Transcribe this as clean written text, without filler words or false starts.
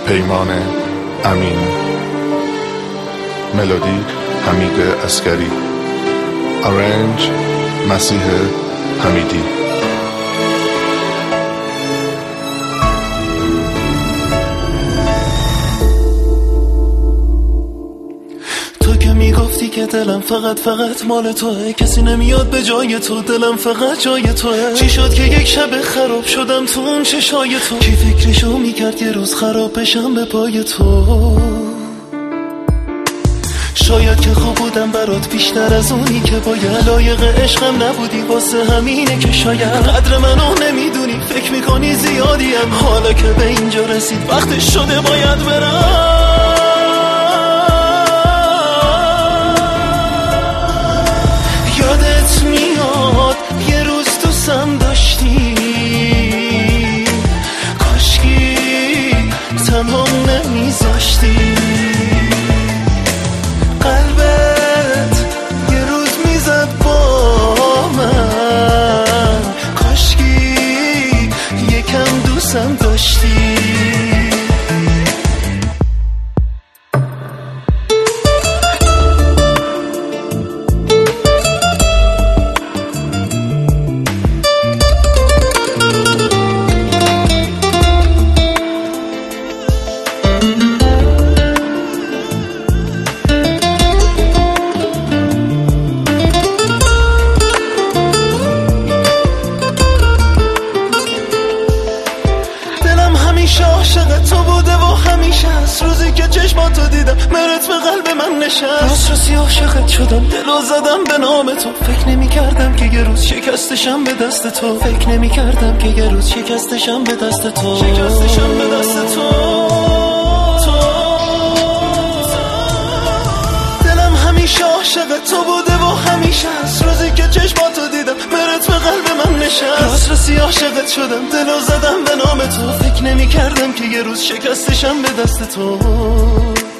پیمان امین، ملودی حمید عسکری، آرنج مسیح حمیدی. تو که میگفتی که دلم فقط مال توه، کسی نمیاد به جای تو، دلم فقط جای توه. چی شد که یک شب خراب شدم تو اون چشای تو؟ کی فکرشو میکرد یه روز خراب بشم به پای تو؟ شاید که خوب بودم برات بیشتر از اونی که باید، لایق عشقم نبودی واسه همینه که شاید قدر منو نمیدونی، فکر میکنی زیادیم. حالا که به اینجا رسید وقتش شده باید برم. یادت میاد یه روز دوستم داشتی، کاشکی تنها نمیذاشتی. قلبت یه روز میزد با من، کاشکی یکم دوستم داشتی. عاشق تو بوده و همیشه از روزی که چشماتو دیدم مرت به قلب من نشست. راستی عاشقت شدم، دلو زدم به نام تو. فکر نمی کردم که یه روز شکستشم به دست تو، فکر نمی کردم که یه روز شکستشم به دست تو، شکستشم به دست تو. دلم همیشه عاشق تو بوده و همیشه از روزی که چشماتو دیدم مرت به قلب من نشست. راستی عاشقت شدم، دلو زدم به نام تو. فکر نمی کردم که یه روز شکستشم به دست تو.